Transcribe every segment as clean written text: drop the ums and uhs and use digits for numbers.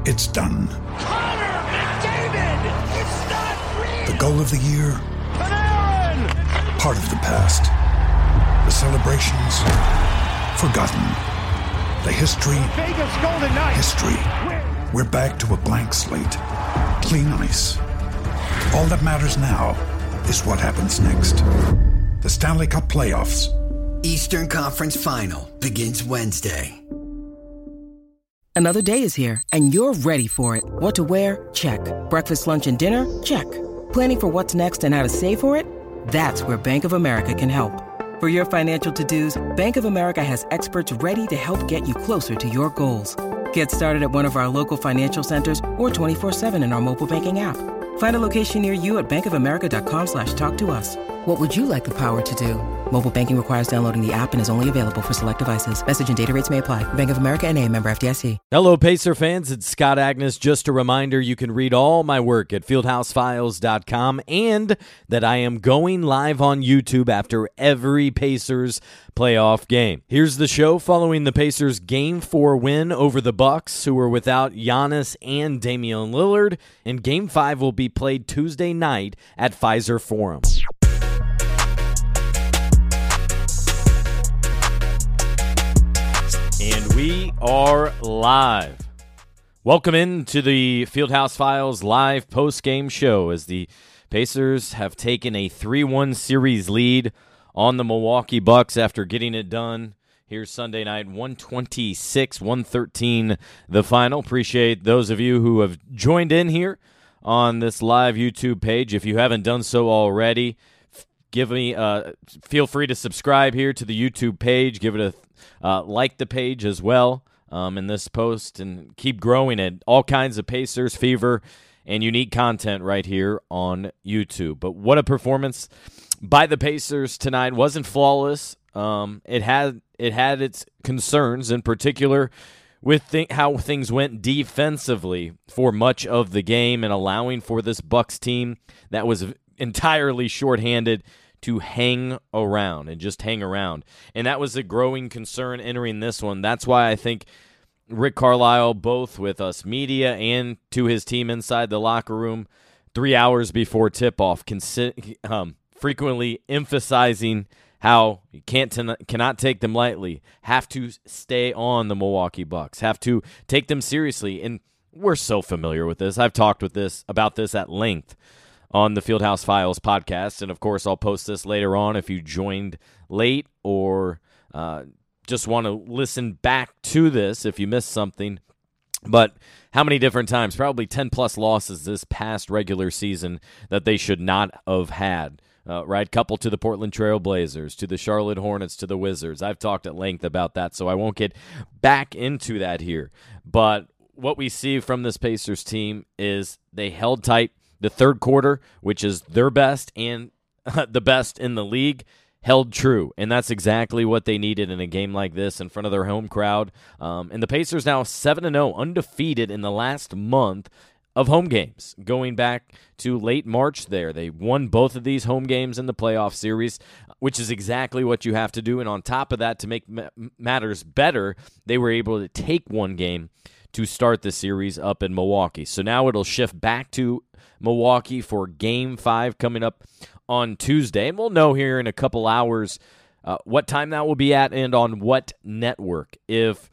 It's done. Connor McDavid! It's not real! The goal of the year? Panarin! Part of the past. The celebrations? Forgotten. The history? Vegas Golden Knights! History. We're back to a blank slate. Clean ice. All that matters now is what happens next. The Stanley Cup Playoffs. Eastern Conference Final begins Wednesday. Another day is here, and you're ready for it. What to wear? Check. Breakfast, lunch, and dinner? Check. Planning for what's next and how to save for it? That's where Bank of America can help. For your financial to-dos, Bank of America has experts ready to help get you closer to your goals. Get started at one of our local financial centers or 24/7 in our mobile banking app. Find a location near you at bankofamerica.com/talktous. What would you like the power to do? Mobile banking requires downloading the app and is only available for select devices. Message and data rates may apply. Bank of America N.A., member FDIC. Hello, Pacer fans. It's Scott Agnes. Just a reminder, you can read all my work at fieldhousefiles.com and that I am going live on YouTube after every Pacers playoff game. Here's the show following the Pacers' Game 4 win over the Bucks, who were without Giannis and Damian Lillard, and Game 5 will be played Tuesday night at Pfizer Forum. And we are live. Welcome in to the Fieldhouse Files live post-game show as the Pacers have taken a 3-1 series lead on the Milwaukee Bucks after getting it done here Sunday night, 126-113 the final. Appreciate those of you who have joined in here on this live YouTube page. If you haven't done so already, feel free to subscribe here to the YouTube page. Give it a like the page as well in this post, and keep growing it. All kinds of Pacers fever and unique content right here on YouTube. But what a performance by the Pacers tonight. Wasn't flawless. It had its concerns, in particular with how things went defensively for much of the game and allowing for this Bucks team that was entirely shorthanded to hang around. And that was a growing concern entering this one. That's why I think Rick Carlisle, both with us media and to his team inside the locker room 3 hours before tip-off, frequently emphasizing how you cannot take them lightly, have to stay on the Milwaukee Bucks, have to take them seriously. And we're so familiar with this. I've talked about this at length on the Fieldhouse Files podcast, and of course I'll post this later on if you joined late or just want to listen back to this if you missed something. But how many different times, probably 10-plus losses this past regular season that they should not have had, right? Couple to the Portland Trail Blazers, to the Charlotte Hornets, to the Wizards. I've talked at length about that, so I won't get back into that here. But what we see from this Pacers team is they held tight. The third quarter, which is their best and the best in the league, held true. And that's exactly what they needed in a game like this in front of their home crowd. And the Pacers now 7-0, undefeated in the last month of home games, going back to late March there. They won both of these home games in the playoff series, which is exactly what you have to do. And on top of that, to make matters better, they were able to take one game to start the series up in Milwaukee. So now it'll shift back to Milwaukee for Game 5 coming up on Tuesday. And we'll know here in a couple hours what time that will be at and on what network. If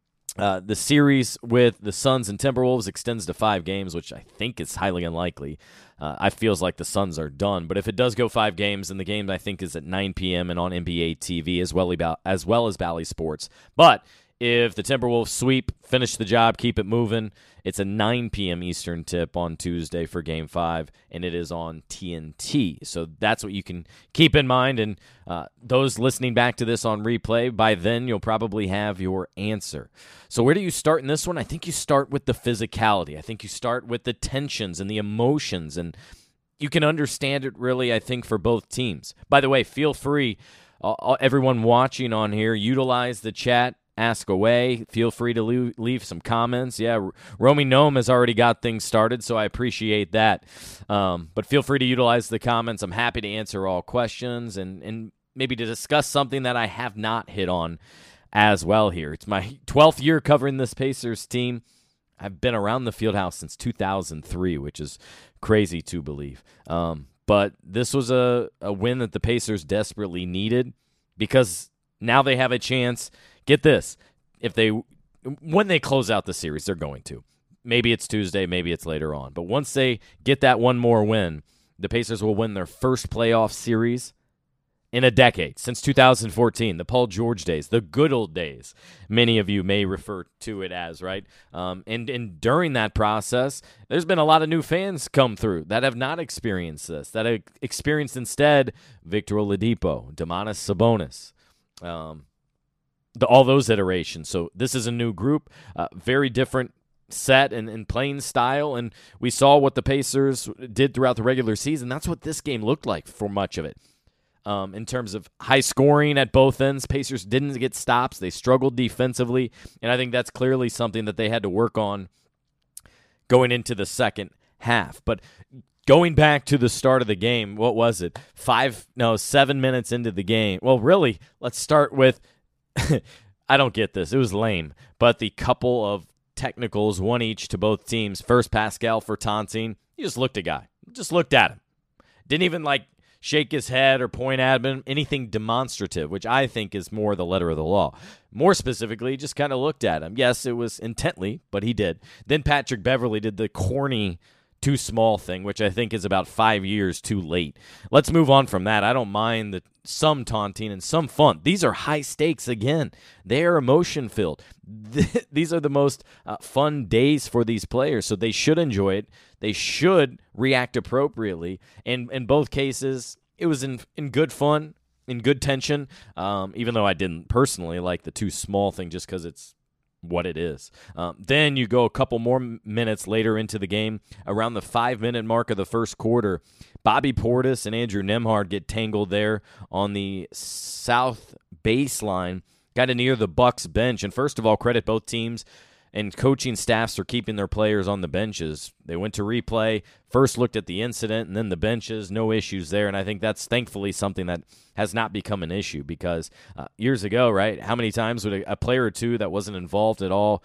the series with the Suns and Timberwolves extends to 5 games, which I think is highly unlikely, I feels like the Suns are done. But if it does go 5 games, then the game I think is at 9 p.m. and on NBA TV as well as Bally Sports. But if the Timberwolves sweep, finish the job, keep it moving, it's a 9 p.m. Eastern tip on Tuesday for Game 5, and it is on TNT. So that's what you can keep in mind. And those listening back to this on replay, by then you'll probably have your answer. So where do you start in this one? I think you start with the physicality. I think you start with the tensions and the emotions, and you can understand it really, I think, for both teams. By the way, feel free, everyone watching on here, utilize the chat. Ask away. Feel free to leave some comments. Yeah, Romy Gnome has already got things started, so I appreciate that. But feel free to utilize the comments. I'm happy to answer all questions and maybe to discuss something that I have not hit on as well here. It's my 12th year covering this Pacers team. have been around the Fieldhouse since 2003, which is crazy to believe. But this was a win that the Pacers desperately needed because now they have a chance. Get this. When they close out the series, they're going to. Maybe it's Tuesday, maybe it's later on. But once they get that one more win, the Pacers will win their first playoff series in a decade, since 2014, the Paul George days, the good old days, many of you may refer to it as, right? And during that process, there's been a lot of new fans come through that have not experienced this, that have experienced instead Victor Oladipo, Domantas Sabonis, all those iterations. So this is a new group, very different set and playing style, and we saw what the Pacers did throughout the regular season. That's what this game looked like for much of it. In terms of high scoring at both ends, Pacers didn't get stops. They struggled defensively, and I think that's clearly something that they had to work on going into the second half. But going back to the start of the game, what was it? 7 minutes into the game. Well, really, let's start with, I don't get this. It was lame, but the couple of technicals, one each to both teams. First, Pascal for taunting. He just looked at a guy. Just looked at him. Didn't even, shake his head or point at him, anything demonstrative, which I think is more the letter of the law. More specifically, just kind of looked at him. Yes, it was intently, but he did. Then Patrick Beverley did the corny too small thing, which I think is about 5 years too late. Let's move on from that. I don't mind some taunting and some fun. These are high stakes again. They are emotion-filled. These are the most fun days for these players, so they should enjoy it. They should react appropriately. And in both cases, it was in good fun, in good tension, even though I didn't personally like the too small thing just because it's what it is. Then you go a couple more minutes later into the game, around the 5-minute mark of the first quarter, Bobby Portis and Andrew Nembhard get tangled there on the south baseline, kind of near the Bucks bench. And first of all, credit both teams and coaching staffs for keeping their players on the benches. They went to replay, first looked at the incident, and then the benches, no issues there. And I think that's thankfully something that has not become an issue because years ago, right, how many times would a player or two that wasn't involved at all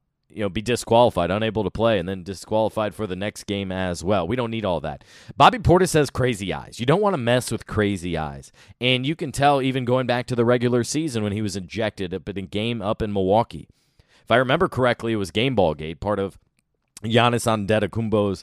be disqualified, unable to play, and then disqualified for the next game as well? We don't need all that. Bobby Portis has crazy eyes. You don't want to mess with crazy eyes. And you can tell even going back to the regular season when he was ejected in a game up in Milwaukee. If I remember correctly, it was Game Ball Gate, part of Giannis Antetokounmpo's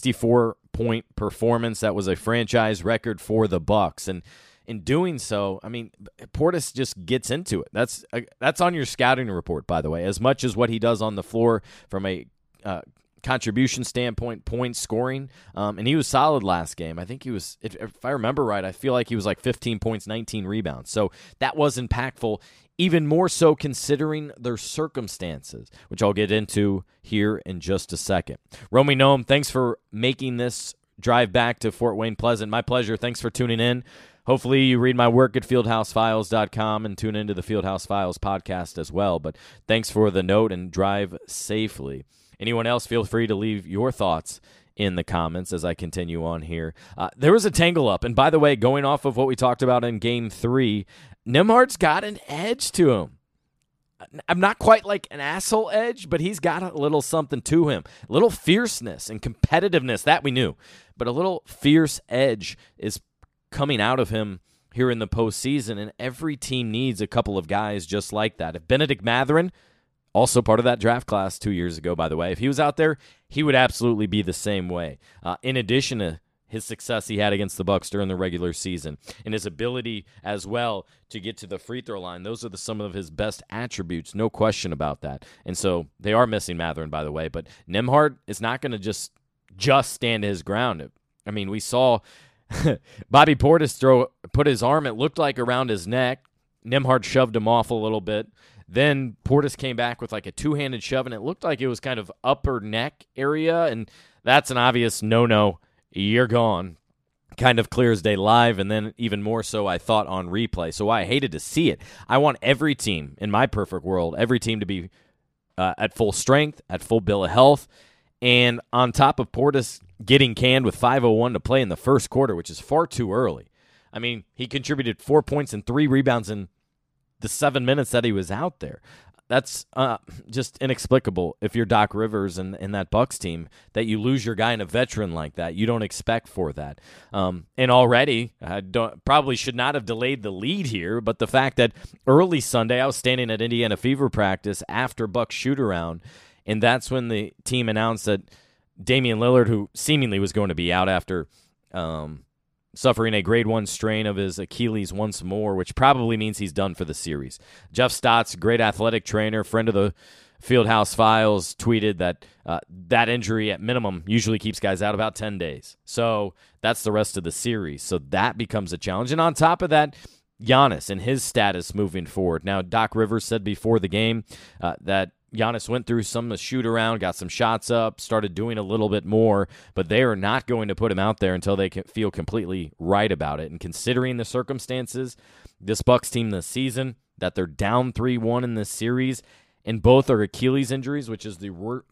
64-point performance. That was a franchise record for the Bucks. And in doing so, I mean, Portis just gets into it. That's on your scouting report, by the way, as much as what he does on the floor from a contribution standpoint, points, scoring. And he was solid last game. I think he was, if I remember right, I feel like he was 15 points, 19 rebounds. So that was impactful, even more so considering their circumstances, which I'll get into here in just a second. Romy Noam, thanks for making this drive back to Fort Wayne Pleasant. My pleasure. Thanks for tuning in. Hopefully you read my work at fieldhousefiles.com and tune into the Fieldhouse Files podcast as well. But thanks for the note and drive safely. Anyone else, feel free to leave your thoughts in the comments as I continue on here. There was a tangle up. And by the way, going off of what we talked about in Game 3, Nembhard's got an edge to him. I'm not quite like an asshole edge, but he's got a little something to him. A little fierceness and competitiveness, that we knew. But a little fierce edge is coming out of him here in the postseason, and every team needs a couple of guys just like that. If Benedict Mathurin, also part of that draft class 2 years ago, by the way, if he was out there, he would absolutely be the same way. In addition to his success he had against the Bucks during the regular season and his ability as well to get to the free throw line, those are some of his best attributes, no question about that. And so they are missing Mathurin, by the way, but Nembhard is not going to just stand his ground. I mean, we saw Bobby Portis put his arm, it looked like, around his neck. Nembhard shoved him off a little bit. Then Portis came back with a two-handed shove, and it looked like it was kind of upper neck area, and that's an obvious no-no. You're gone. Kind of clear as day live, and then even more so, I thought, on replay. So I hated to see it. I want every team, in my perfect world, every team to be at full strength, at full bill of health, and on top of Portis getting canned with 5:01 to play in the first quarter, which is far too early. I mean, he contributed 4 points and 3 rebounds in the 7 minutes that he was out there. That's just inexplicable if you're Doc Rivers and that Bucs team, that you lose your guy and a veteran like that. You don't expect for that. And already, probably should not have delayed the lead here, but the fact that early Sunday I was standing at Indiana Fever practice after Bucs shoot-around, and that's when the team announced that Damian Lillard, who seemingly was going to be out after suffering a grade 1 strain of his Achilles once more, which probably means he's done for the series. Jeff Stotts, great athletic trainer, friend of the Fieldhouse Files, tweeted that that injury at minimum usually keeps guys out about 10 days. So that's the rest of the series. So that becomes a challenge. And on top of that, Giannis and his status moving forward. Now, Doc Rivers said before the game that Giannis went through some shoot-around, got some shots up, started doing a little bit more, but they are not going to put him out there until they can feel completely right about it. And considering the circumstances, this Bucs team this season, that they're down 3-1 in this series, and both are Achilles injuries, which is the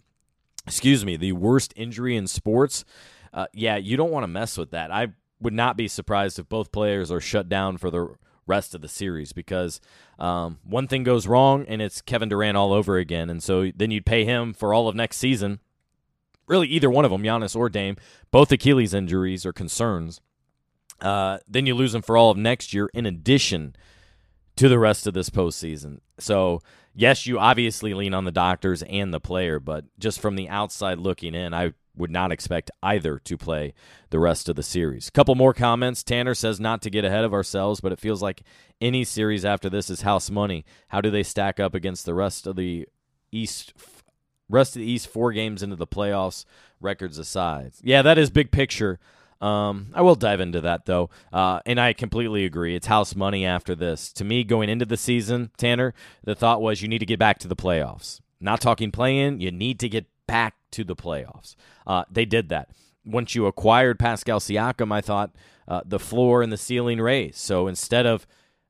worst injury in sports, you don't want to mess with that. I would not be surprised if both players are shut down for the rest of the series, because one thing goes wrong and it's Kevin Durant all over again, and so then you'd pay him for all of next season. Really, either one of them, Giannis or Dame, both Achilles injuries or concerns. Then you lose him for all of next year in addition to the rest of this postseason. So, yes, you obviously lean on the doctors and the player, but just from the outside looking in, I would not expect either to play the rest of the series. Couple more comments. Tanner says not to get ahead of ourselves, but it feels like any series after this is house money. How do they stack up against the rest of the East? 4 games into the playoffs, records aside. Yeah, that is big picture. I will dive into that, though, and I completely agree. It's house money after this. To me, going into the season, Tanner, the thought was you need to get back to the playoffs. Not talking play-in, you need to get back to the playoffs. They did that. Once you acquired Pascal Siakam, I thought the floor and the ceiling raised. So instead of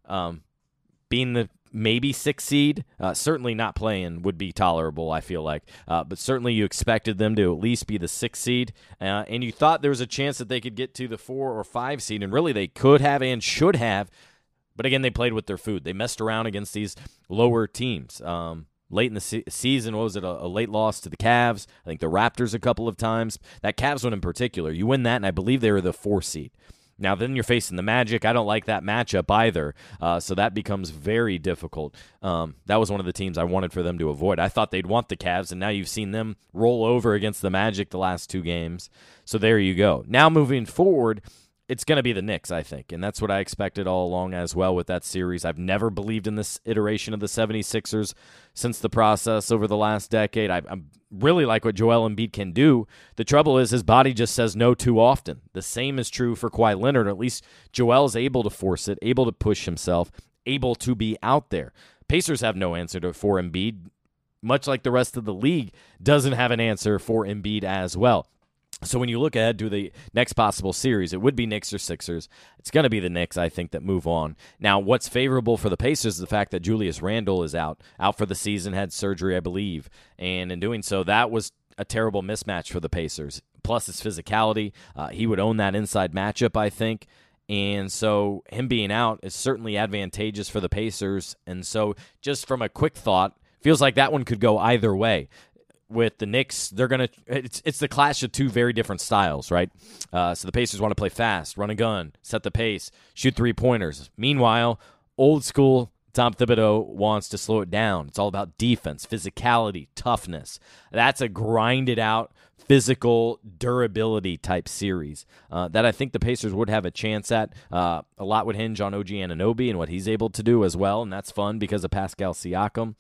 being the maybe 6th seed, certainly not playing would be tolerable, I feel like. But certainly you expected them to at least be the 6th seed, and you thought there was a chance that they could get to the 4 or 5 seed, and really they could have and should have. But again, they played with their food. They messed around against these lower teams. Late in the season, what was it, a late loss to the Cavs? I think the Raptors a couple of times. That Cavs one in particular, you win that, and I believe they were the 4 seed. Now, then you're facing the Magic. I don't like that matchup either, so that becomes very difficult. That was one of the teams I wanted for them to avoid. I thought they'd want the Cavs, and now you've seen them roll over against the Magic the last 2 games. So there you go. Now moving forward, it's going to be the Knicks, I think, and that's what I expected all along as well with that series. I've never believed in this iteration of the 76ers since the process over the last decade. I really like what Joel Embiid can do. The trouble is his body just says no too often. The same is true for Kawhi Leonard, or at least Joel is able to force it, able to push himself, able to be out there. Pacers have no answer for Embiid, much like the rest of the league doesn't have an answer for Embiid as well. So when you look ahead to the next possible series, it would be Knicks or Sixers. It's going to be the Knicks, I think, that move on. Now, what's favorable for the Pacers is the fact that Julius Randle is out for the season, had surgery, I believe. And in doing so, that was a terrible mismatch for the Pacers. Plus his physicality. He would own that inside matchup, I think. And so him being out is certainly advantageous for the Pacers. And so just from a quick thought, feels like that one could go either way. With the Knicks, they're gonna. It's the clash of 2 very different styles, right? So the Pacers want to play fast, run a gun, set the pace, shoot 3-pointers. Meanwhile, old school Tom Thibodeau wants to slow it down. It's all about defense, physicality, toughness. That's a grinded out, physical durability type series that I think the Pacers would have a chance at. A lot would hinge on OG Anunoby and what he's able to do as well, and that's fun because of Pascal Siakam.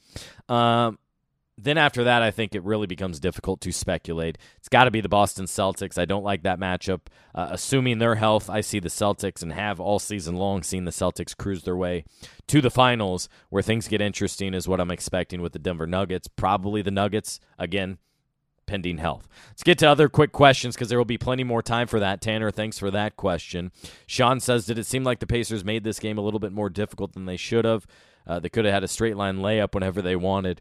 Then after that, I think it really becomes difficult to speculate. It's got to be the Boston Celtics. I don't like that matchup. Assuming their health, I see the Celtics and have all season long seen the Celtics cruise their way to the finals. Where things get interesting is what I'm expecting with the Denver Nuggets. Probably the Nuggets, again, pending health. Let's get to other quick questions because there will be plenty more time for that. Tanner, thanks for that question. Sean says, did it seem like the Pacers made this game a little bit more difficult than they should have? They could have had a straight line layup whenever they wanted.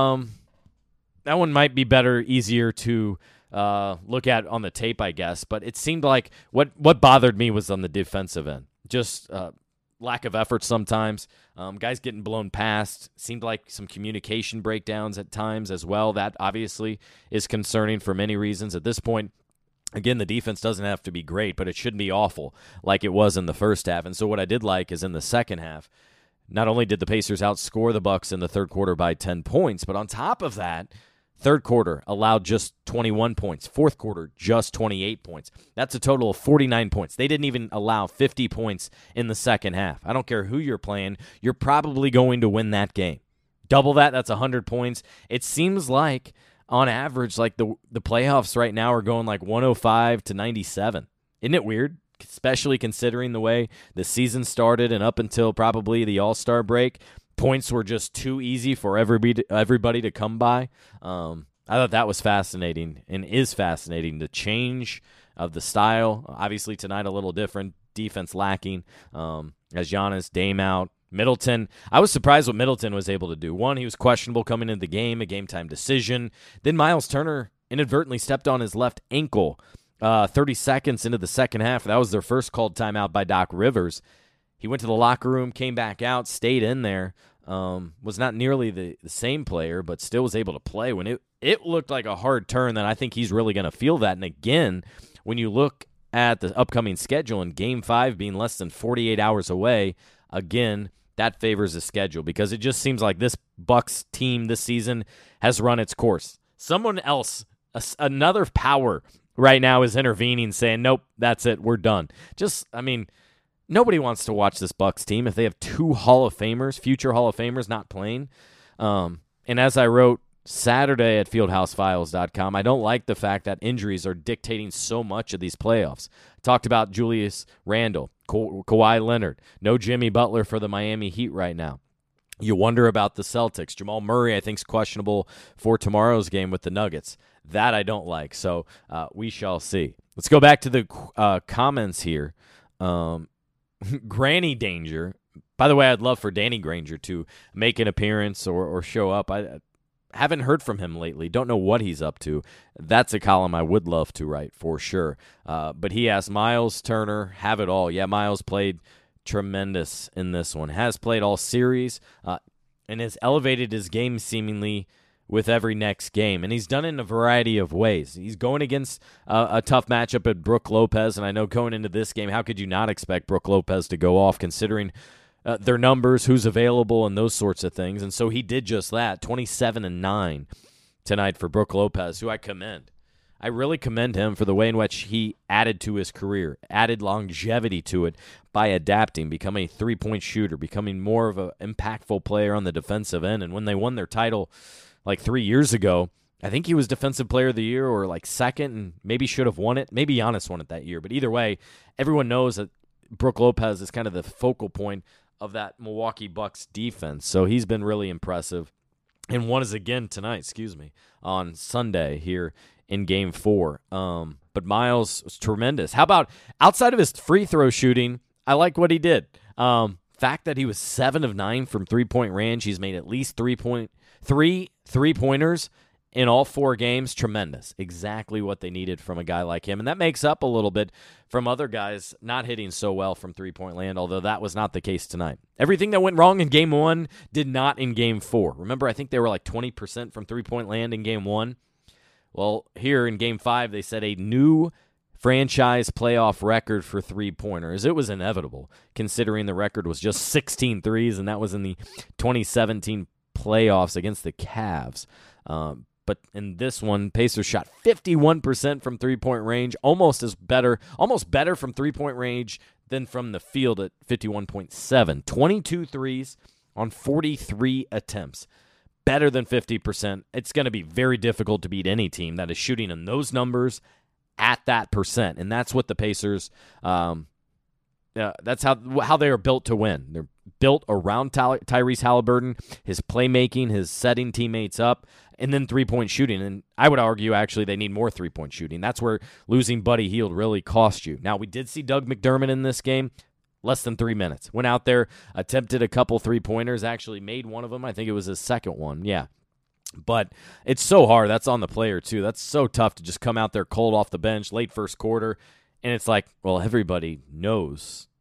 That one might be better, easier to look at on the tape, I guess. But it seemed like what bothered me was on the defensive end. Just lack of effort sometimes. Guys getting blown past. Seemed like some communication breakdowns at times as well. That obviously is concerning for many reasons. At this point, again, the defense doesn't have to be great, but it shouldn't be awful like it was in the first half. And so what I did like is in the second half, not only did the Pacers outscore the Bucks in the third quarter by 10 points, but on top of that, third quarter allowed just 21 points. Fourth quarter, just 28 points. That's a total of 49 points. They didn't even allow 50 points in the second half. I don't care who you're playing. You're probably going to win that game. Double that, that's 100 points. It seems like, on average, like the playoffs right now are going like 105 to 97. Isn't it weird? Especially considering the way the season started and up until probably the All-Star break, points were just too easy for everybody to come by. I thought that was fascinating and is fascinating. The change of the style, obviously tonight a little different, defense lacking, as Giannis, Dame out. Middleton, I was surprised what Middleton was able to do. One, he was questionable coming into the game, a game-time decision. Then Miles Turner inadvertently stepped on his left ankle 30 seconds into the second half. That was their first called timeout by Doc Rivers. He went to the locker room, came back out, stayed in there. Was not nearly the same player, but still was able to play. When it looked like a hard turn, then I think he's really going to feel that. And again, when you look at the upcoming schedule and Game 5 being less than 48 hours away, again, that favors the schedule because it just seems like this Bucks team this season has run its course. Someone else, another power right now is intervening, saying, nope, that's it, we're done. Nobody wants to watch this Bucks team if they have two Hall of Famers, future Hall of Famers, not playing. And as I wrote Saturday at fieldhousefiles.com, I don't like the fact that injuries are dictating so much of these playoffs. I talked about Julius Randle, Kawhi Leonard, no Jimmy Butler for the Miami Heat right now. You wonder about the Celtics. Jamal Murray, I think, is questionable for tomorrow's game with the Nuggets. That I don't like, so we shall see. Let's go back to the comments here. Granny Danger. By the way, I'd love for Danny Granger to make an appearance or show up. I haven't heard from him lately. Don't know what he's up to. That's a column I would love to write for sure. But he asked, Miles Turner, have it all. Yeah, Miles played tremendous in this one. Has played all series and has elevated his game seemingly with every next game. And he's done it in a variety of ways. He's going against a tough matchup at Brook Lopez, and I know going into this game, how could you not expect Brook Lopez to go off considering their numbers, who's available, and those sorts of things. And so he did just that, 27-9 tonight for Brook Lopez, who I commend. I really commend him for the way in which he added to his career, added longevity to it by adapting, becoming a three-point shooter, becoming more of an impactful player on the defensive end. And when they won their title like 3 years ago, I think he was Defensive Player of the Year or like second and maybe should have won it. Maybe Giannis won it that year. But either way, everyone knows that Brook Lopez is kind of the focal point of that Milwaukee Bucks defense. So he's been really impressive. And one is again tonight, on Sunday here in Game 4. But Miles was tremendous. How about outside of his free throw shooting, I like what he did. Fact that he was 7 of 9 from three-point range. He's made at least three three-pointers in all 4 games. Tremendous. Exactly what they needed from a guy like him. And that makes up a little bit from other guys not hitting so well from three-point land, although that was not the case tonight. Everything that went wrong in Game 1 did not in Game 4. Remember, I think they were like 20% from three-point land in Game 1. Well, here in Game 5, they set a new franchise playoff record for three-pointers. It was inevitable, considering the record was just 16 threes, and that was in the 2017 playoffs against the Cavs. But in this one, Pacers shot 51% from three-point range, almost better from three-point range than from the field at 51.7. 22 threes on 43 attempts. Better than 50%. It's going to be very difficult to beat any team that is shooting in those numbers at that percent. And that's what the Pacers, that's how they are built to win. They're built around Tyrese Halliburton, his playmaking, his setting teammates up, and then three-point shooting. And I would argue, actually, they need more three-point shooting. That's where losing Buddy Hield really cost you. Now, we did see Doug McDermott in this game. Less than 3 minutes. Went out there, attempted a couple three-pointers, actually made one of them. I think it was his second one. Yeah. But it's so hard. That's on the player, too. That's so tough to just come out there cold off the bench, late first quarter. And it's like, well, everybody knows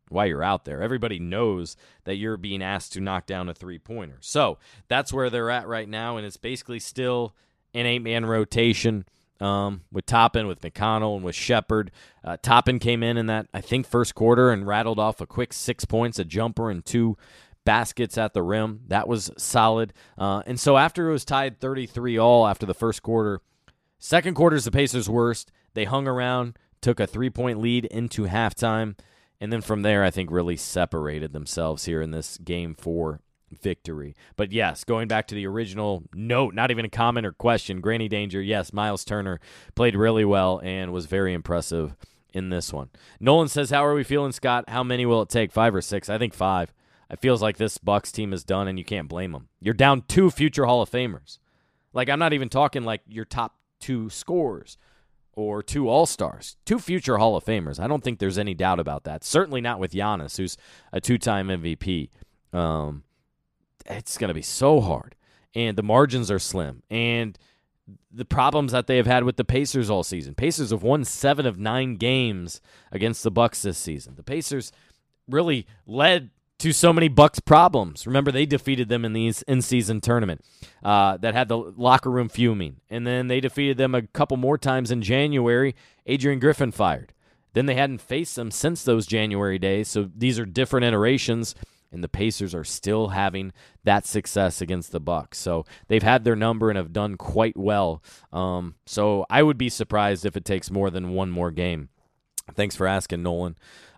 you're out there. Everybody knows that you're being asked to knock down a three-pointer. So that's where they're at right now, and it's basically still an 8-man rotation with Toppin, with McConnell, and with Shepherd. Toppin came in that, I think, first quarter and rattled off a quick 6 points, a jumper, and 2 baskets at the rim. That was solid. And so after it was tied 33-all after the first quarter, second quarter is the Pacers' worst. They hung around, took a 3-point lead into halftime, and then from there, I think, really separated themselves here in this Game 4 victory. But yes, going back to the original note, not even a comment or question, Granny Danger, yes, Miles Turner played really well and was very impressive in this one. Nolan says, how are we feeling, Scott? How many will it take, 5 or 6? I think 5. It feels like this Bucks team is done, and you can't blame them. You're down 2 future Hall of Famers. Like, I'm not even talking like your top 2 scorers or 2 All-Stars, 2 future Hall of Famers. I don't think there's any doubt about that. Certainly not with Giannis, who's a 2-time MVP. It's going to be so hard, and the margins are slim, and the problems that they have had with the Pacers all season. Pacers have won 7 of 9 games against the Bucks this season. The Pacers really led to so many Bucks problems. Remember, they defeated them in the in-season tournament that had the locker room fuming. And then they defeated them a couple more times in January. Adrian Griffin fired. Then they hadn't faced them since those January days, so these are different iterations, and the Pacers are still having that success against the Bucks. So they've had their number and have done quite well. So I would be surprised if it takes more than one more game. Thanks for asking, Nolan.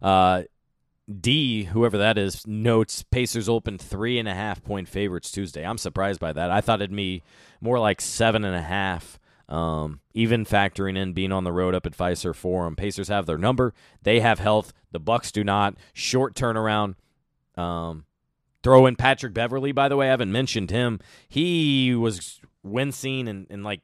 D, whoever that is, notes Pacers opened 3.5-point favorites Tuesday. I'm surprised by that. I thought it'd be more like 7.5, even factoring in being on the road up at Fiserv Forum. Pacers have their number. They have health. The Bucks do not. Short turnaround. Throw in Patrick Beverley, by the way. I haven't mentioned him. He was wincing and like,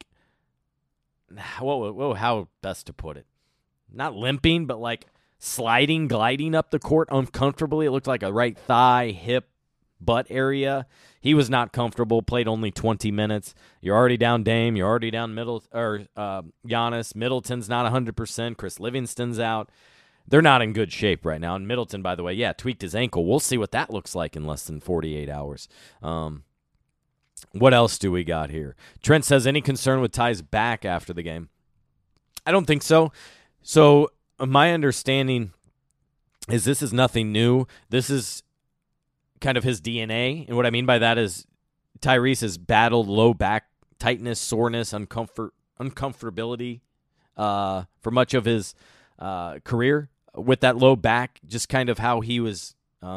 how best to put it? Not limping, but like gliding up the court uncomfortably. It looked like a right thigh, hip, butt area. He was not comfortable, played only 20 minutes. You're already down Dame. You're already down Giannis. Middleton's not 100%. Chris Livingston's out. They're not in good shape right now. And Middleton, by the way, tweaked his ankle. We'll see what that looks like in less than 48 hours. What else do we got here? Trent says, any concern with Ty's back after the game? I don't think so. So my understanding is this is nothing new. This is kind of his DNA. And what I mean by that is Tyrese has battled low back tightness, soreness, uncomfortability for much of his career with that low back, just kind of how he was,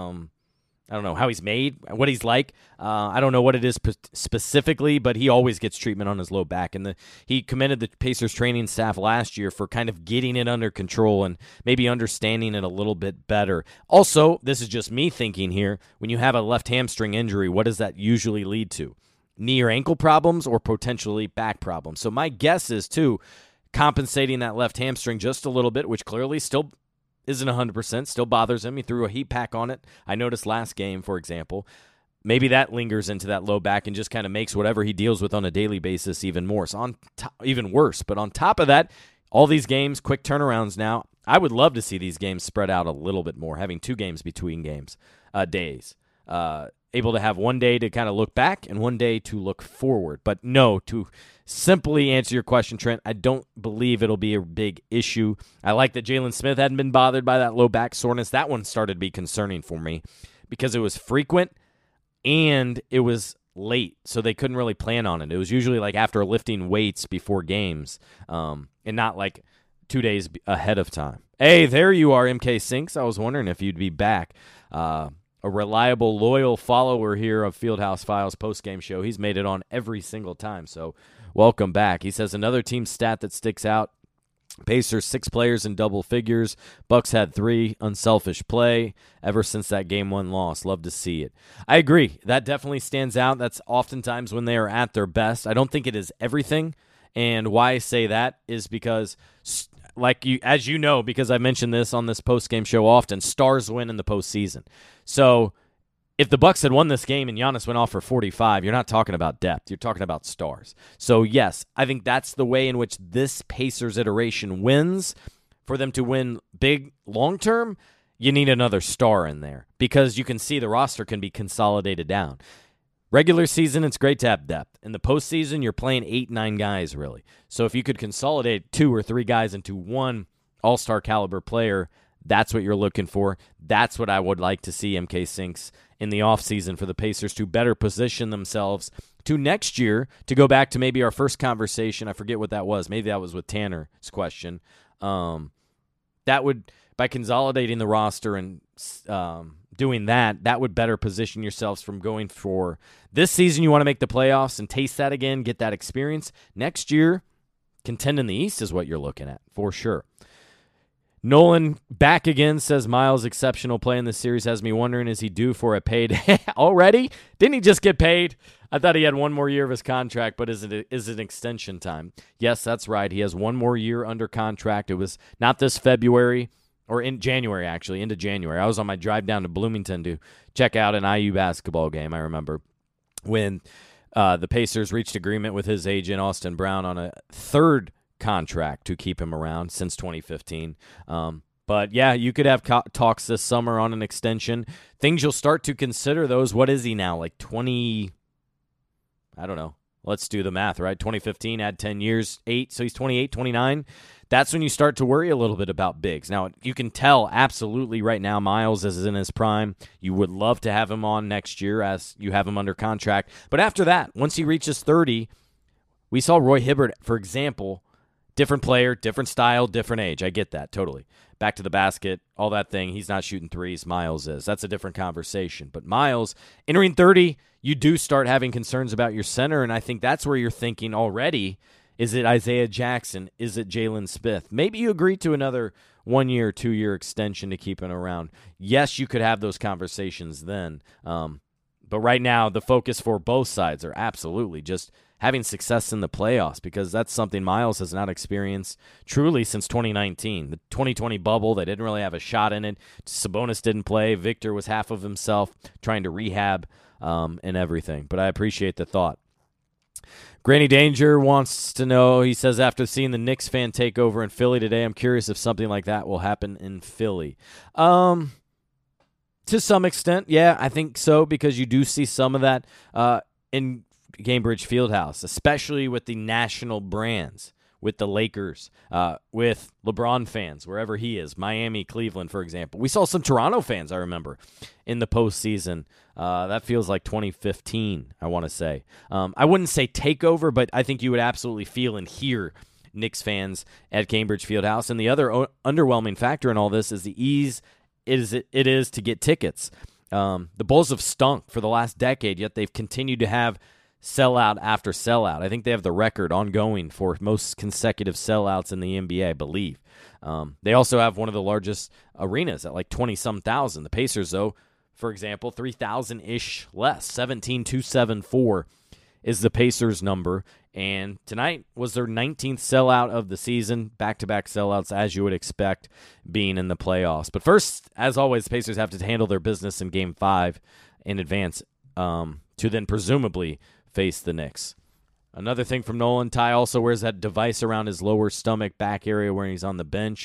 I don't know, how he's made, what he's like. I don't know what it is specifically, but he always gets treatment on his low back. And he commended the Pacers training staff last year for kind of getting it under control and maybe understanding it a little bit better. Also, this is just me thinking here, when you have a left hamstring injury, what does that usually lead to? Knee or ankle problems or potentially back problems? So my guess is, too, compensating that left hamstring just a little bit, which clearly still isn't 100%, still bothers him. He threw a heat pack on it. I noticed last game, for example. Maybe that lingers into that low back and just kind of makes whatever he deals with on a daily basis even more. So even worse. But on top of that, all these games, quick turnarounds now. I would love to see these games spread out a little bit more, having 2 games between days. Able to have one day to kind of look back and one day to look forward. But no, to simply answer your question, Trent, I don't believe it'll be a big issue. I like that Jalen Smith hadn't been bothered by that low back soreness. That one started to be concerning for me because it was frequent and it was late, so they couldn't really plan on it. It was usually like after lifting weights before games and not like 2 days ahead of time. Hey, there you are, MK Sinks. I was wondering if you'd be back. A reliable, loyal follower here of Fieldhouse Files postgame show. He's made it on every single time, so welcome back. He says another team stat that sticks out. Pacers 6 players in double figures. Bucks had 3. Unselfish play ever since that Game 1 loss. Love to see it. I agree. That definitely stands out. That's oftentimes when they are at their best. I don't think it is everything, and why I say that is because, as you know, because I mentioned this on this postgame show often, stars win in the postseason. So if the Bucks had won this game and Giannis went off for 45, you're not talking about depth. You're talking about stars. So, yes, I think that's the way in which this Pacers iteration wins. For them to win big long-term, you need another star in there because you can see the roster can be consolidated down. Regular season, it's great to have depth. In the postseason, you're playing 8-9 guys, really. So if you could consolidate 2 or 3 guys into one all-star caliber player, that's what you're looking for. That's what I would like to see MK Sinks in the offseason for the Pacers to better position themselves to next year, to go back to maybe our first conversation. I forget what that was. Maybe that was with Tanner's question. That would, by consolidating the roster and doing that would better position yourselves from going for this season. You want to make the playoffs and taste that again, get that experience. Next year, contend in the East is what you're looking at for sure. Nolan back again, says Miles' exceptional play in this series has me wondering, is he due for a payday already? Didn't he just get paid? I thought he had one more year of his contract, but is it extension time? Yes, that's right. He has one more year under contract. It was not this February, or in January, actually, into January. I was on my drive down to Bloomington to check out an IU basketball game, I remember, when the Pacers reached agreement with his agent, Austin Brown, on a third contract to keep him around since 2015. But yeah, you could have talks this summer on an extension. Things you'll start to consider those. What is he now? Like 20, I don't know. Let's do the math, right? 2015, add 10 years, 8, so he's 28, 29. That's when you start to worry a little bit about bigs. Now, you can tell absolutely right now Miles is in his prime. You would love to have him on next year as you have him under contract. But after that, once he reaches 30, we saw Roy Hibbert, for example, different player, different style, different age. I get that, totally. Back to the basket, all that thing. He's not shooting threes. Miles is. That's a different conversation. But Miles, entering 30, you do start having concerns about your center, and I think that's where you're thinking already, is it Isaiah Jackson? Is it Jalen Smith? Maybe you agree to another 1-year, 2-year extension to keep him around. Yes, you could have those conversations then. But right now, the focus for both sides are absolutely just having success in the playoffs, because that's something Miles has not experienced truly since 2019. The 2020 bubble, they didn't really have a shot in it. Sabonis didn't play. Victor was half of himself trying to rehab and everything. But I appreciate the thought. Granny Danger wants to know, he says, after seeing the Knicks fan take over in Philly today, I'm curious if something like that will happen in Philly. To some extent, yeah, I think so, because you do see some of that in Gainbridge Fieldhouse, especially with the national brands, with the Lakers, with LeBron fans, wherever he is, Miami, Cleveland, for example. We saw some Toronto fans, I remember, in the postseason. That feels like 2015, I want to say. I wouldn't say takeover, but I think you would absolutely feel and hear Knicks fans at Gainbridge Fieldhouse. And the other underwhelming factor in all this is the ease it is to get tickets. The Bulls have stunk for the last decade, yet they've continued to have sellout after sellout. I think they have the record ongoing for most consecutive sellouts in the NBA, I believe. They also have one of the largest arenas at like 20-some thousand. The Pacers, though, for example, 3,000-ish less. 17,274 is the Pacers' number. And tonight was their 19th sellout of the season. Back-to-back sellouts, as you would expect, being in the playoffs. But first, as always, the Pacers have to handle their business in Game 5 in advance to then presumably face the Knicks. Another thing from Nolan, Ty also wears that device around his lower stomach back area when he's on the bench.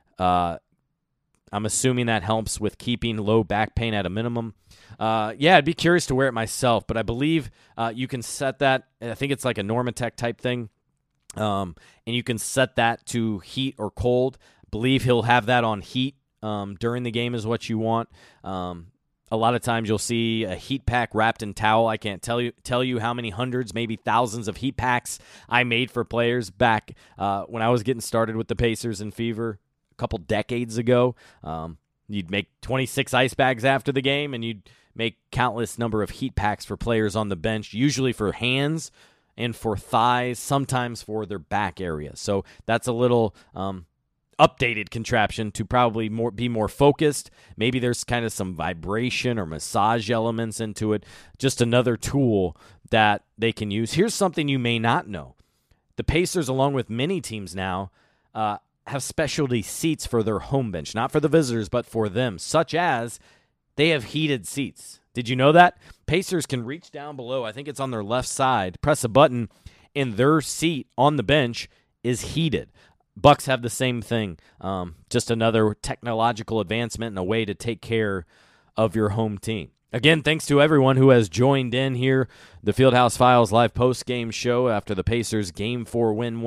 I'm assuming that helps with keeping low back pain at a minimum. Yeah, I'd be curious to wear it myself, but I believe you can set that. I think it's like a Normatec type thing, and you can set that to heat or cold. I believe he'll have that on heat during the game is what you want. A lot of times you'll see a heat pack wrapped in towel. I can't tell you how many hundreds, maybe thousands of heat packs I made for players back when I was getting started with the Pacers and Fever a couple decades ago. You'd make 26 ice bags after the game, and you'd make countless number of heat packs for players on the bench, usually for hands and for thighs, sometimes for their back area. So that's a little updated contraption to probably be more focused. Maybe there's kind of some vibration or massage elements into it. Just another tool that they can use. Here's something you may not know. The Pacers, along with many teams now, have specialty seats for their home bench. Not for the visitors, but for them, such as they have heated seats. Did you know that? Pacers can reach down below, I think it's on their left side, press a button, and their seat on the bench is heated. Bucks have the same thing, just another technological advancement and a way to take care of your home team. Again, thanks to everyone who has joined in here, the Fieldhouse Files live post-game show after the Pacers Game 4 win,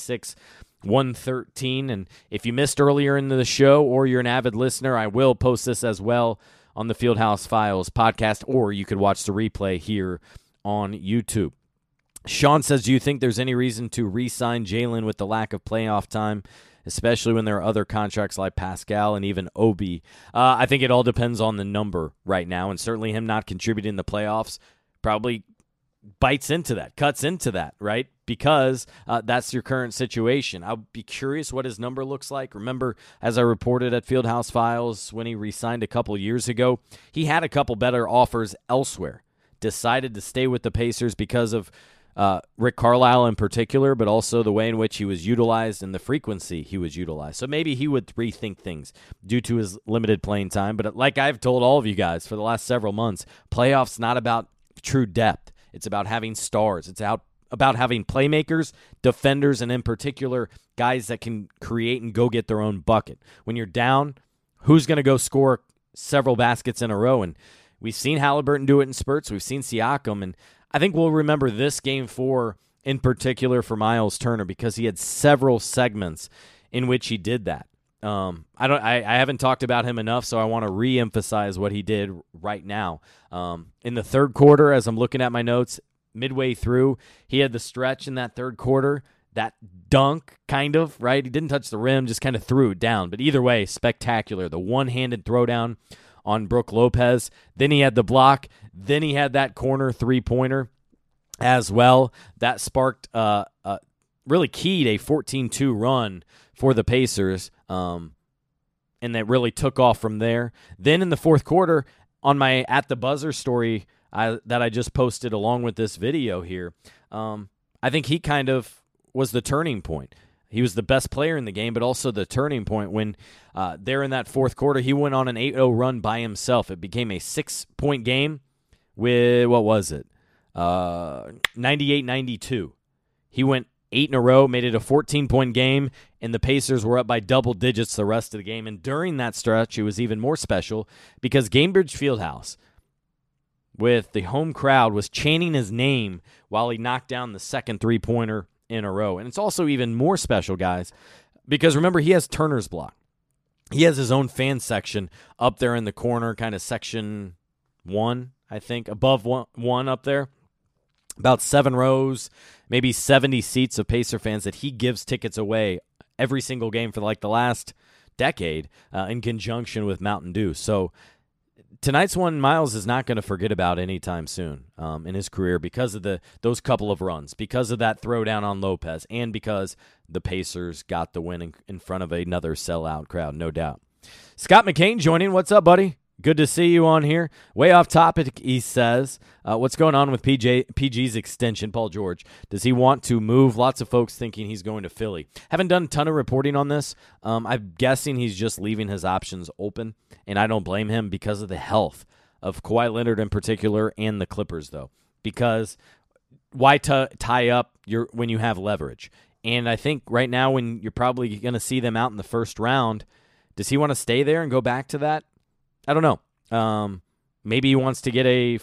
126-113. And if you missed earlier in the show or you're an avid listener, I will post this as well on the Fieldhouse Files podcast, or you could watch the replay here on YouTube. Sean says, do you think there's any reason to re-sign Jalen with the lack of playoff time, especially when there are other contracts like Pascal and even Obi? I think it all depends on the number right now, and certainly him not contributing in the playoffs probably bites into that, cuts into that, right? Because that's your current situation. I'll be curious what his number looks like. Remember, as I reported at Fieldhouse Files when he re-signed a couple years ago, he had a couple better offers elsewhere, decided to stay with the Pacers because of Rick Carlisle in particular, but also the way in which he was utilized and the frequency he was utilized. So maybe he would rethink things due to his limited playing time. But like I've told all of you guys for the last several months, playoffs not about true depth. It's about having stars. It's about having playmakers, defenders, and in particular, guys that can create and go get their own bucket. When you're down, who's going to go score several baskets in a row? And we've seen Halliburton do it in spurts. We've seen Siakam, and I think we'll remember this Game 4 in particular for Miles Turner because he had several segments in which he did that. I haven't talked about him enough, so I want to re-emphasize what he did right now. In the third quarter, as I'm looking at my notes, midway through, he had the stretch in that third quarter, that dunk kind of, right? He didn't touch the rim, just kind of threw it down. But either way, spectacular. The one-handed throwdown on Brook Lopez. Then he had the block. Then he had that corner three-pointer as well. That sparked, really keyed a 14-2 run for the Pacers, and that really took off from there. Then in the fourth quarter, on my At the Buzzer story that I just posted along with this video here, I think he kind of was the turning point. He was the best player in the game, but also the turning point when there in that fourth quarter, he went on an 8-0 run by himself. It became a 6-point game with, 98-92. He went 8 in a row, made it a 14-point game, and the Pacers were up by double digits the rest of the game. And during that stretch, it was even more special because Gainbridge Fieldhouse, with the home crowd, was chanting his name while he knocked down the second three-pointer in a row. And it's also even more special, guys, because remember, he has Turner's block. He has his own fan section up there in the corner, kind of section 1, I think, above one up there. About 7 rows, maybe 70 seats of Pacer fans that he gives tickets away every single game for like the last decade in conjunction with Mountain Dew. So tonight's one, Miles is not going to forget about anytime soon in his career because of those couple of runs, because of that throwdown on Lopez, and because the Pacers got the win in front of another sellout crowd, no doubt. Scott McCain joining. What's up, buddy? Good to see you on here. Way off topic, he says. What's going on with PG's extension, Paul George? Does he want to move? Lots of folks thinking he's going to Philly. Haven't done a ton of reporting on this. I'm guessing he's just leaving his options open, and I don't blame him because of the health of Kawhi Leonard in particular and the Clippers, though. Because why tie up when you have leverage? And I think right now when you're probably going to see them out in the first round, does he want to stay there and go back to that? I don't know. Maybe he wants to get a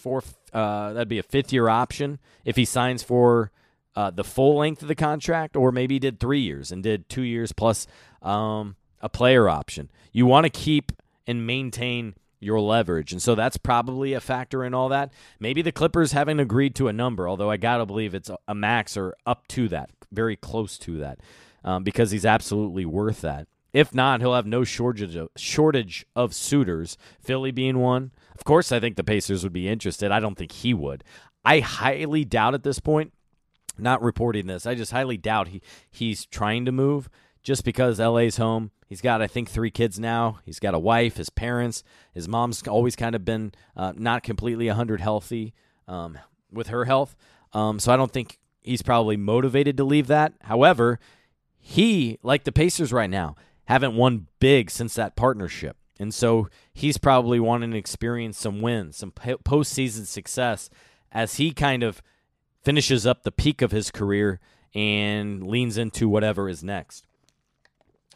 that'd be a fifth-year option if he signs for the full length of the contract, or maybe he did 3 years and did 2 years plus a player option. You want to keep and maintain your leverage, and so that's probably a factor in all that. Maybe the Clippers haven't agreed to a number, although I got to believe it's a max or up to that, very close to that, because he's absolutely worth that. If not, he'll have no shortage of suitors, Philly being one. Of course, I think the Pacers would be interested. I don't think he would. I highly doubt at this point, not reporting this, I just highly doubt he's trying to move just because LA's home. He's got, I think, 3 kids now. He's got a wife, his parents. His mom's always kind of been not completely 100 healthy with her health. So I don't think he's probably motivated to leave that. However, he, like the Pacers right now, haven't won big since that partnership. And so he's probably wanting to experience some wins, some postseason success as he kind of finishes up the peak of his career and leans into whatever is next.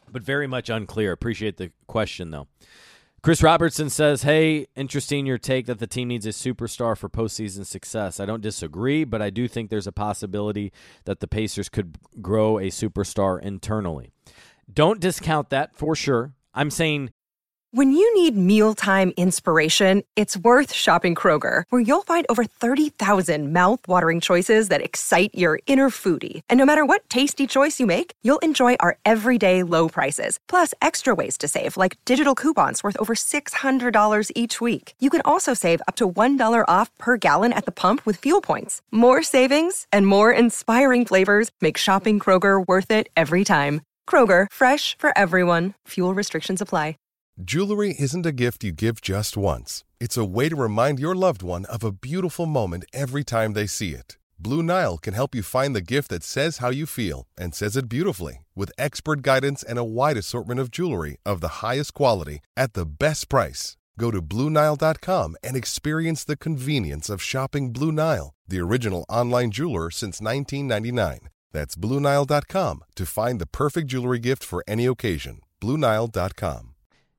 but very much unclear. Appreciate the question, though. Chris Robertson says, hey, interesting your take that the team needs a superstar for postseason success. I don't disagree, but I do think there's a possibility that the Pacers could grow a superstar internally. Don't discount that for sure. I'm saying when you need mealtime inspiration, it's worth shopping Kroger, where you'll find over 30,000 mouth-watering choices that excite your inner foodie. And no matter what tasty choice you make, you'll enjoy our everyday low prices, plus extra ways to save, like digital coupons worth over $600 each week. You can also save up to $1 off per gallon at the pump with fuel points. More savings and more inspiring flavors make shopping Kroger worth it every time. Kroger, fresh for everyone. Fuel restrictions apply. Jewelry isn't a gift you give just once. It's a way to remind your loved one of a beautiful moment every time they see it. Blue Nile can help you find the gift that says how you feel and says it beautifully, with expert guidance and a wide assortment of jewelry of the highest quality at the best price. Go to BlueNile.com and experience the convenience of shopping Blue Nile, the original online jeweler since 1999. That's BlueNile.com to find the perfect jewelry gift for any occasion. BlueNile.com.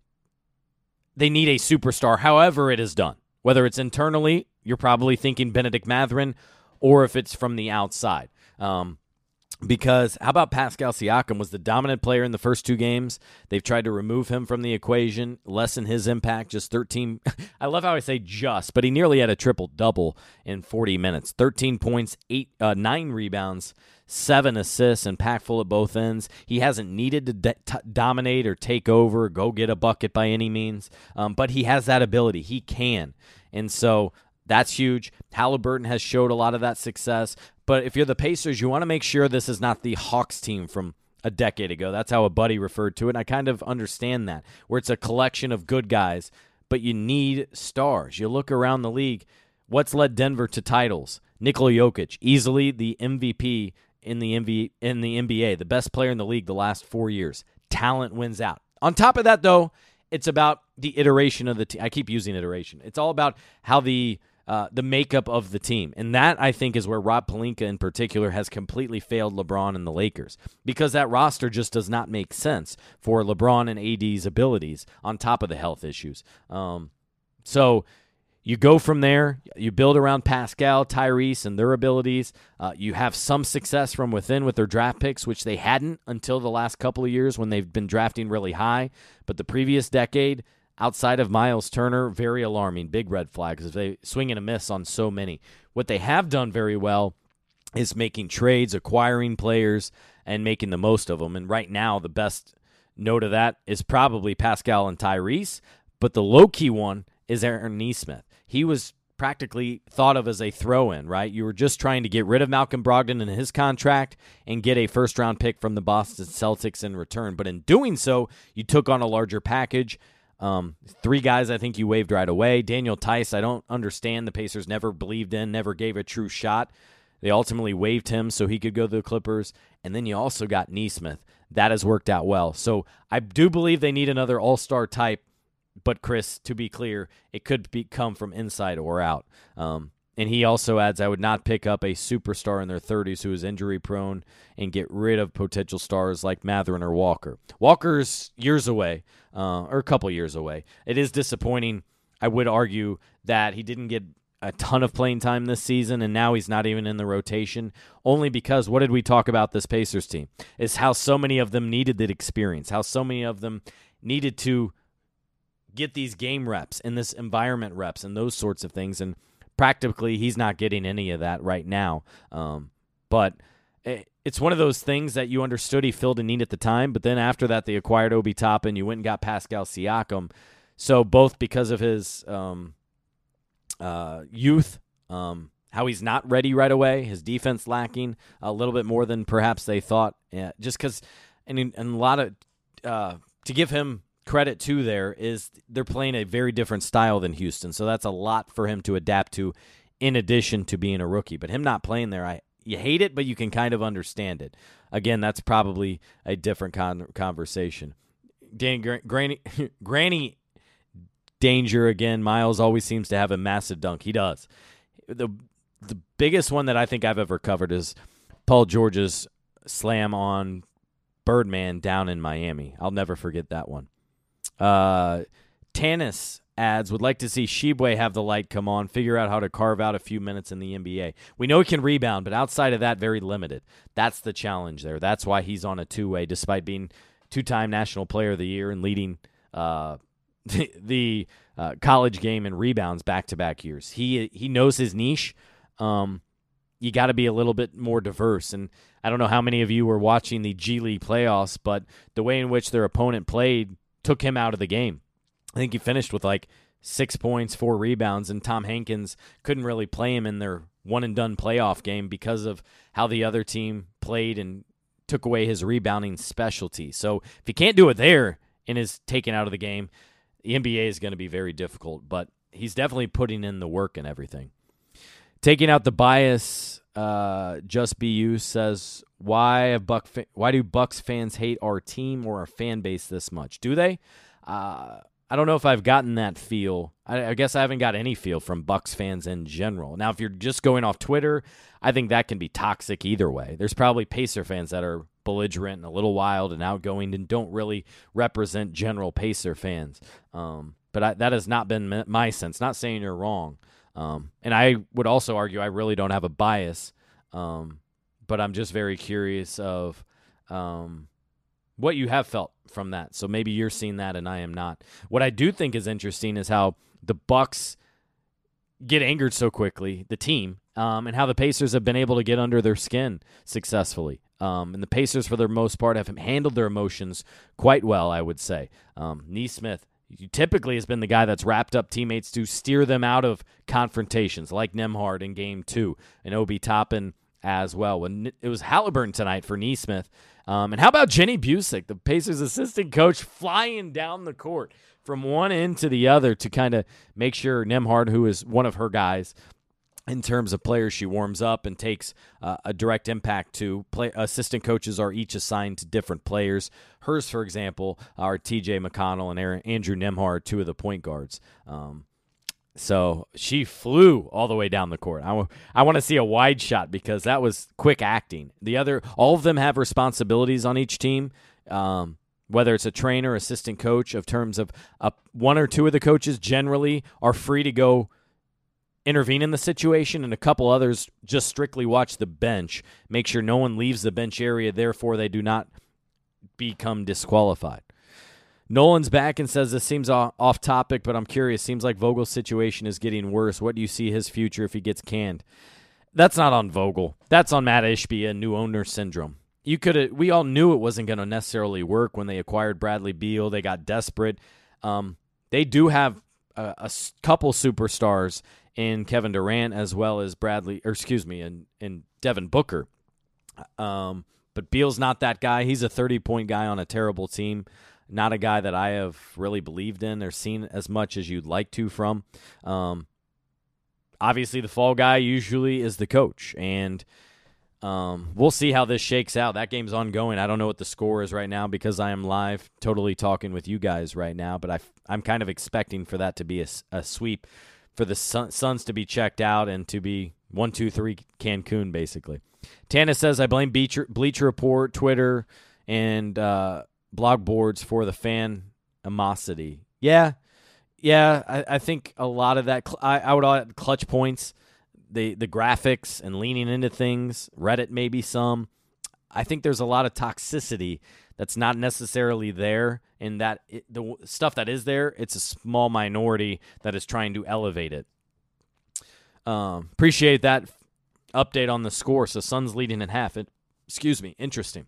They need a superstar, however it is done. Whether it's internally, you're probably thinking Bennedict Mathurin, or if it's from the outside. Because how about Pascal Siakam was the dominant player in the first 2 games. They've tried to remove him from the equation, lessen his impact, just 13. I love how I say just, but he nearly had a triple-double in 40 minutes. 13 points, 9 rebounds, 7 assists, impactful at both ends. He hasn't needed to dominate or take over, go get a bucket by any means, but he has that ability. He can. And so that's huge. Halliburton has showed a lot of that success. But if you're the Pacers, you want to make sure this is not the Hawks team from a decade ago. That's how a buddy referred to it, and I kind of understand that, where it's a collection of good guys, but you need stars. You look around the league, what's led Denver to titles? Nikola Jokic, easily the MVP in the NBA, the best player in the league the last 4 years. Talent wins out. On top of that, though, it's about the iteration of the team. I keep using iteration. It's all about how the makeup of the team. And that, I think, is where Rob Pelinka in particular has completely failed LeBron and the Lakers, because that roster just does not make sense for LeBron and AD's abilities on top of the health issues. So you go from there. You build around Pascal, Tyrese, and their abilities. You have some success from within with their draft picks, which they hadn't until the last couple of years when they've been drafting really high. But the previous decade, outside of Miles Turner, very alarming, big red flags if they swing and a miss on so many. What they have done very well is making trades, acquiring players, and making the most of them. And right now, the best note of that is probably Pascal and Tyrese, but the low-key one is Aaron Nesmith. He was practically thought of as a throw-in, right? You were just trying to get rid of Malcolm Brogdon and his contract and get a first-round pick from the Boston Celtics in return. But in doing so, you took on a larger package. 3 guys I think you waived right away. Daniel Tice, I don't understand. The Pacers never believed in, never gave a true shot. They ultimately waived him so he could go to the Clippers. And then you also got Nesmith. That has worked out well. So I do believe they need another all-star type. But, Chris, to be clear, it could come from inside or out. And he also adds, I would not pick up a superstar in their 30s who is injury-prone and get rid of potential stars like Mathurin or Walker. Walker's years away, or a couple years away. It is disappointing. I would argue that he didn't get a ton of playing time this season, and now he's not even in the rotation, only because what did we talk about this Pacers team? Is how so many of them needed that experience, how so many of them needed to get these game reps and this environment reps and those sorts of things, and practically he's not getting any of that right now. But it's one of those things that you understood he filled a need at the time, but then after that they acquired Obi Toppin, you went and got Pascal Siakam. So both because of his youth, how he's not ready right away, his defense lacking a little bit more than perhaps they thought, just because, and a lot of, to give him credit too there is they're playing a very different style than Houston, so that's a lot for him to adapt to in addition to being a rookie. But him not playing there, you hate it, but you can kind of understand it. Again, that's probably a different conversation. Granny Danger, again, Miles always seems to have a massive dunk. He does. The biggest one that I think I've ever covered is Paul George's slam on Birdman down in Miami. I'll never forget that one. Tanis adds, would like to see Shibwe have the light come on, figure out how to carve out a few minutes in the NBA. We know he can rebound, but outside of that, very limited. That's the challenge there. That's why he's on a two-way, despite being two-time National Player of the Year and leading the college game in rebounds back-to-back years. He knows his niche. You got to be a little bit more diverse. And I don't know how many of you were watching the G League playoffs, but the way in which their opponent played took him out of the game. I think he finished with like 6 points, 4 rebounds, and Tom Hankins couldn't really play him in their one-and-done playoff game because of how the other team played and took away his rebounding specialty. So if he can't do it there and is taken out of the game, the NBA is going to be very difficult, but he's definitely putting in the work and everything. Taking out the bias, Just BU says, why do Bucks fans hate our team or our fan base this much? Do they? I don't know if I've gotten that feel. I guess I haven't got any feel from Bucks fans in general. Now, if you're just going off Twitter, I think that can be toxic either way. There's probably Pacer fans that are belligerent and a little wild and outgoing and don't really represent general Pacer fans. But that has not been my sense. Not saying you're wrong. And I would also argue I really don't have a bias. But I'm just very curious of what you have felt from that. So maybe you're seeing that and I am not. What I do think is interesting is how the Bucks get angered so quickly, the team, and how the Pacers have been able to get under their skin successfully. And the Pacers, for the most part, have handled their emotions quite well, I would say. Nesmith typically has been the guy that's wrapped up teammates to steer them out of confrontations, like Nembhard in Game 2 and Obi Toppin as well. When it was Halliburton tonight for Nesmith. And how about Jenny Busick, the Pacers assistant coach, flying down the court from one end to the other to kind of make sure Nembhard, who is one of her guys in terms of players she warms up and takes a direct impact to. Assistant coaches are each assigned to different players. Hers, for example, are TJ McConnell and Andrew Nembhard, two of the point guards. So she flew all the way down the court. I want to see a wide shot because that was quick acting. All of them have responsibilities on each team, whether it's a trainer, assistant coach, of terms of one or two of the coaches generally are free to go intervene in the situation, and a couple others just strictly watch the bench, make sure no one leaves the bench area, therefore they do not become disqualified. Nolan's back and says, this seems off topic, but I'm curious. Seems like Vogel's situation is getting worse. What do you see his future if he gets canned? That's not on Vogel. That's on Matt Ishbia and new owner syndrome. We all knew it wasn't going to necessarily work when they acquired Bradley Beal. They got desperate. They do have a couple superstars in Kevin Durant as well as in Devin Booker. But Beal's not that guy. He's a 30-point guy on a terrible team. Not a guy that I have really believed in or seen as much as you'd like to from. Obviously, the fall guy usually is the coach, and we'll see how this shakes out. That game's ongoing. I don't know what the score is right now because I am live totally talking with you guys right now, but I'm kind of expecting for that to be a sweep, for the Suns to be checked out and to be 1-2-3 Cancun, basically. Tana says, I blame Bleacher Report, Twitter, and blog boards for the fan animosity. Yeah, I think a lot of that, I would add clutch points, the graphics and leaning into things, Reddit maybe some. I think there's a lot of toxicity that's not necessarily there, and that the stuff that is there, it's a small minority that is trying to elevate it. Appreciate that update on the score. So Suns leading at half. Interesting.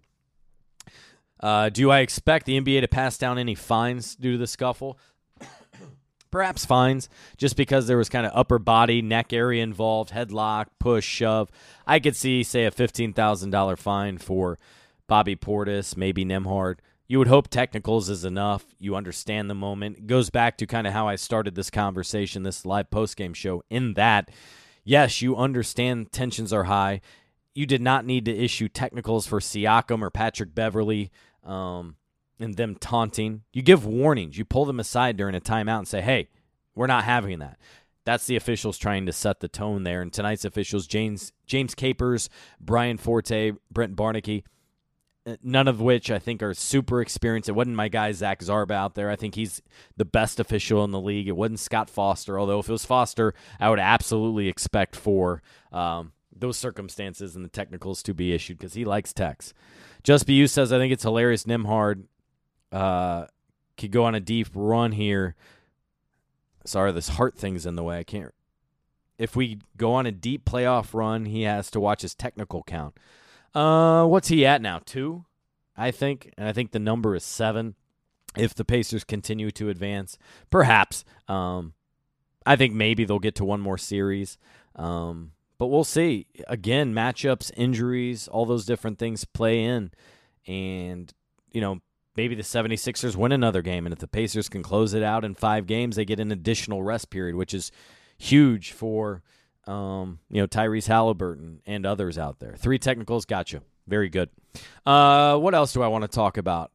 Do I expect the NBA to pass down any fines due to the scuffle? Perhaps fines, just because there was kind of upper body, neck area involved, headlock, push, shove. I could see, say, a $15,000 fine for Bobby Portis, maybe Nembhard. You would hope technicals is enough. You understand the moment. It goes back to kind of how I started this conversation, this live postgame show, in that, yes, you understand tensions are high. You did not need to issue technicals for Siakam or Patrick Beverly, and them taunting. You give warnings. You pull them aside during a timeout and say, hey, we're not having that. That's the officials trying to set the tone there. And tonight's officials, James Capers, Brian Forte, Brent Barnaky, none of which I think are super experienced. It wasn't my guy Zach Zarba out there. I think he's the best official in the league. It wasn't Scott Foster, although if it was Foster, I would absolutely expect for those circumstances and the technicals to be issued because he likes techs. Just BU says, I think it's hilarious Nembhard could go on a deep run here. Sorry, this heart thing's in the way. I can't. If we go on a deep playoff run, he has to watch his technical count. What's he at now? 2, I think. And I think the number is 7 if the Pacers continue to advance. Perhaps. I think maybe they'll get to one more series. But we'll see. Again, matchups, injuries, all those different things play in. And, maybe the 76ers win another game. And if the Pacers can close it out in 5 games, they get an additional rest period, which is huge for Tyrese Halliburton and others out there. 3 technicals, gotcha. Very good. What else do I want to talk about?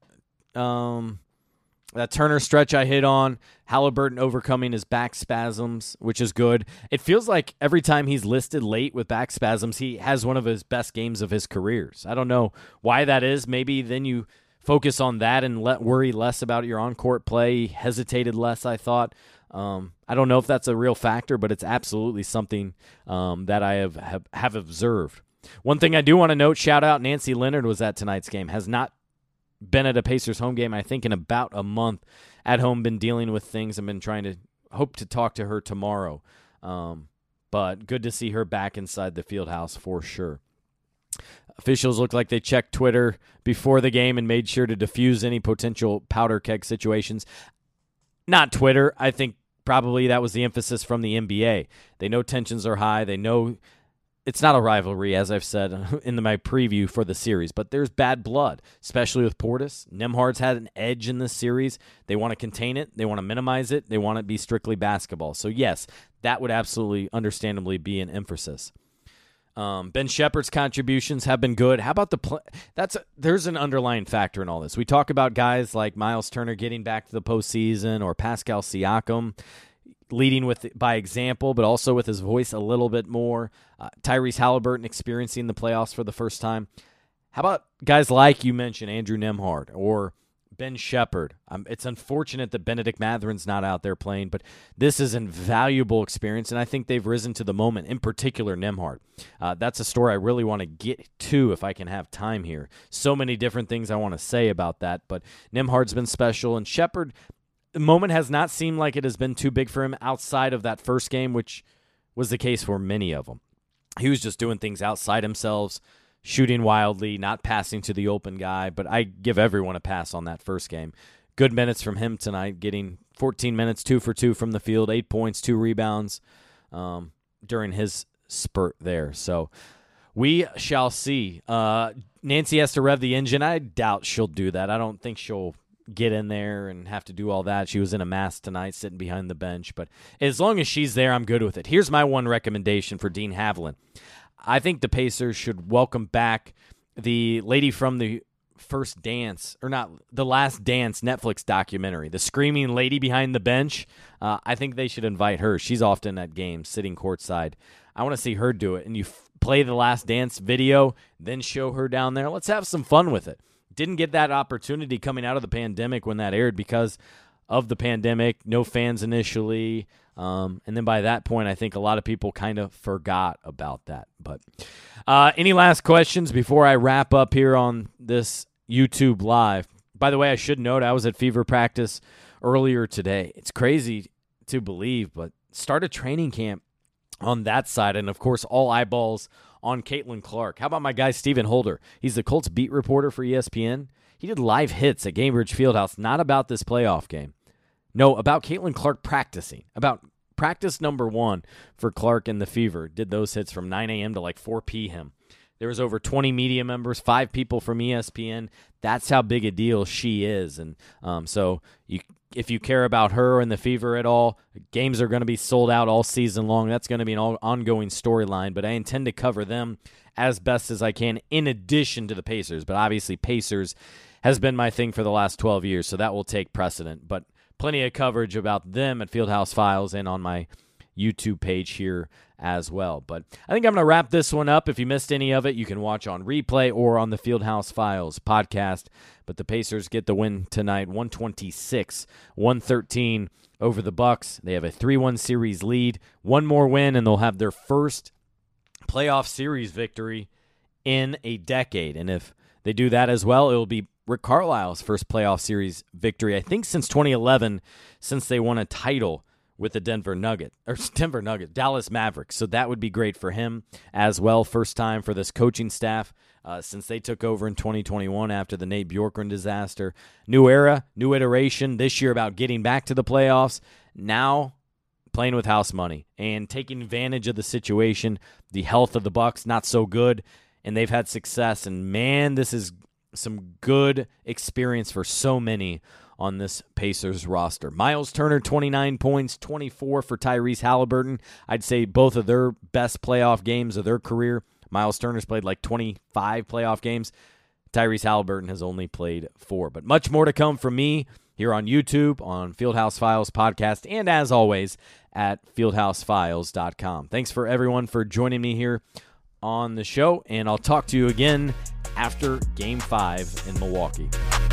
That Turner stretch I hit on, Halliburton overcoming his back spasms, which is good. It feels like every time he's listed late with back spasms, he has one of his best games of his careers. I don't know why that is. Maybe then you focus on that and worry less about your on-court play. He hesitated less, I thought. I don't know if that's a real factor, but it's absolutely something that I have observed. One thing I do want to note, shout out Nancy Leonard was at tonight's game. Has not been at a Pacers home game, I think, in about a month. At home, been dealing with things. I've been trying to hope to talk to her tomorrow. But good to see her back inside the field house for sure. Officials look like they checked Twitter before the game and made sure to diffuse any potential powder keg situations. Not Twitter. I think probably that was the emphasis from the NBA. They know tensions are high. They know it's not a rivalry, as I've said in my preview for the series, but there's bad blood, especially with Portis. Nembhard's had an edge in this series. They want to contain it. They want to minimize it. They want it to be strictly basketball. So, yes, that would absolutely, understandably, be an emphasis. Ben Shepherd's contributions have been good. How about the play? There's an underlying factor in all this. We talk about guys like Miles Turner getting back to the postseason or Pascal Siakam leading by example, but also with his voice a little bit more. Tyrese Halliburton experiencing the playoffs for the first time. How about guys like you mentioned, Andrew Nembhard or Ben Shepherd? It's unfortunate that Benedict Matherin's not out there playing, but this is an invaluable experience, and I think they've risen to the moment, in particular Nembhard. That's a story I really want to get to if I can have time here. So many different things I want to say about that, but Nembhard's been special, and Shepherd, the moment has not seemed like it has been too big for him outside of that first game, which was the case for many of them. He was just doing things outside himself, shooting wildly, not passing to the open guy, but I give everyone a pass on that first game. Good minutes from him tonight, getting 14 minutes, 2 for 2 from the field, 8 points, 2 rebounds during his spurt there. So we shall see. Nancy has to rev the engine. I doubt she'll do that. I don't think she'll get in there and have to do all that. She was in a mask tonight sitting behind the bench, but as long as she's there, I'm good with it. Here's my one recommendation for Dean Haviland. I think the Pacers should welcome back the lady from the First Dance, or not, the Last Dance Netflix documentary, the screaming lady behind the bench. I think they should invite her. She's often at games sitting courtside. I want to see her do it. And you play the Last Dance video, then show her down there. Let's have some fun with it. Didn't get that opportunity coming out of the pandemic when that aired because of the pandemic, no fans initially. And then by that point, I think a lot of people kind of forgot about that. But any last questions before I wrap up here on this YouTube Live? By the way, I should note I was at Fever practice earlier today. It's crazy to believe, but started training camp on that side. And, of course, all eyeballs on Caitlin Clark. How about my guy Stephen Holder? He's the Colts beat reporter for ESPN. He did live hits at Gainbridge Fieldhouse, not about this playoff game. No, about Caitlin Clark practicing. About practice number 1 for Clark and the Fever. Did those hits from 9 a.m. to like 4 p.m. There was over 20 media members, 5 people from ESPN. That's how big a deal she is. And so if you care about her and the Fever at all, games are going to be sold out all season long. That's going to be an ongoing storyline, but I intend to cover them as best as I can in addition to the Pacers. But obviously Pacers has been my thing for the last 12 years, so that will take precedent. But plenty of coverage about them at Fieldhouse Files and on my YouTube page here as well. But I think I'm going to wrap this one up. If you missed any of it, you can watch on replay or on the Fieldhouse Files podcast. But the Pacers get the win tonight, 126-113 over the Bucks. They have a 3-1 series lead. One more win, and they'll have their first playoff series victory in a decade. And if they do that as well, it will be Rick Carlisle's first playoff series victory, I think since 2011, since they won a title with the Dallas Mavericks. So that would be great for him as well. First time for this coaching staff since they took over in 2021 after the Nate Bjorkgren disaster. New era, new iteration this year about getting back to the playoffs. Now playing with house money and taking advantage of the situation. The health of the Bucks, not so good, and they've had success. And man, this is some good experience for so many on this Pacers roster. Miles Turner, 29 points, 24 for Tyrese Halliburton. I'd say both of their best playoff games of their career. Miles Turner's played like 25 playoff games. Tyrese Halliburton has only played 4. But much more to come from me here on YouTube, on Fieldhouse Files podcast, and as always, at fieldhousefiles.com. Thanks for everyone for joining me here on the show, and I'll talk to you again after Game 5 in Milwaukee.